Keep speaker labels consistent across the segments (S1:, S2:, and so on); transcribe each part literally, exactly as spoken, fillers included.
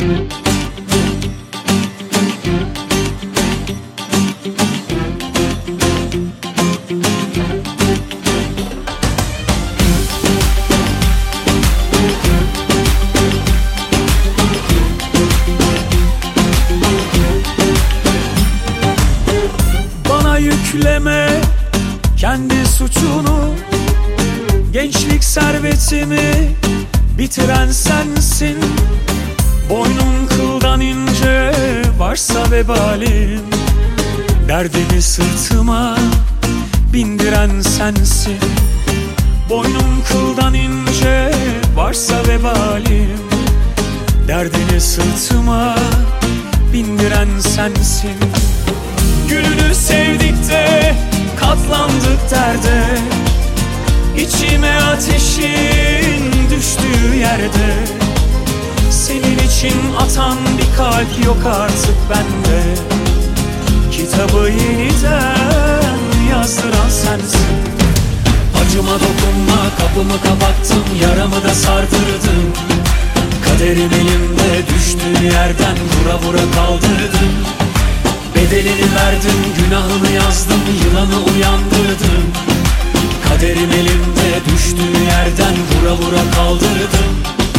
S1: Yükleme kendi suçunu, gençlik servetimi bitiren sensin. Boynun kıldan ince, varsa vebalim, derdimi sırtıma bindiren sensin. Boynun kıldan ince, varsa vebalim, derdini sırtıma bindiren sensin. Gülünü sevdik de katlandık derde, İçime ateşin düştüğü yerde. Senin için atan bir kalp yok artık bende. Kitabı yeniden yazdıran sensin. Acıma dokunma, kapımı kapattım, yaramı da sardırdım. Kaderim elimde, düştüğü yerden vura vura kaldırdım. Bedelini verdim, günahını yazdım, yılanı uyandırdım. Kaderim elimde, düştüğü yerden vura vura kaldırdım.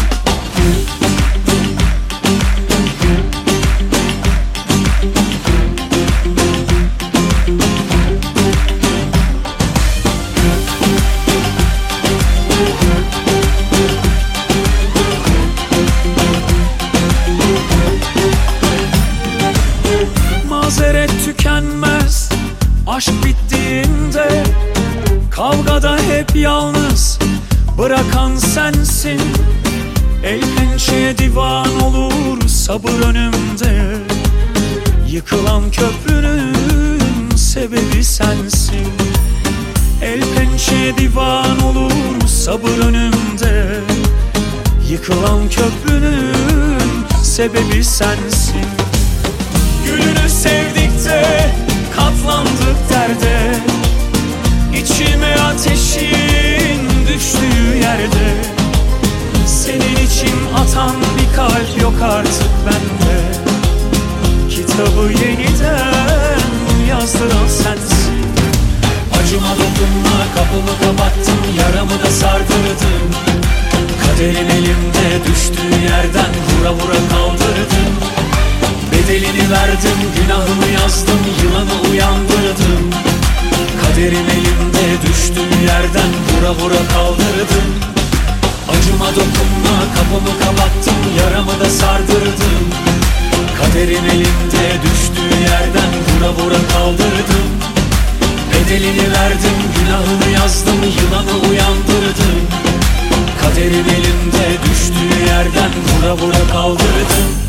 S1: Mazeret tükenmez aşk bittiğinde, kavgada hep yalnız bırakan sensin. El pençeye divan olur sabır önümde, yıkılan köprünün sebebi sensin. El pençeye divan olur sabır önümde, yıkılan köprünün sebebi sensin. Gülünü sevdik de katlandık derde, İçime ateşin düştüğü yerde. Senin için atan bir kalp yok artık bende. Kitabı yeniden yazdıran sensin. Acıma dokunma, kapımı kapattım, yaramı da sardırdım. Kaderin elimde, düştüğü yerden vura vura kaldırdım. Bedelini verdim, günahımı yazdım, yılanı uyandırdım. Kaderim elimde, düştüğü yerden vura vura kaldırdım. Acıma dokunma, kapımı kapattım, yaramı da sardırdım. Kaderim elimde, düştüğü yerden vura vura kaldırdım. Bedelini verdim, günahını yazdım, yılanı uyandırdım. Kaderim elimde, düştüğü yerden vura vura kaldırdım.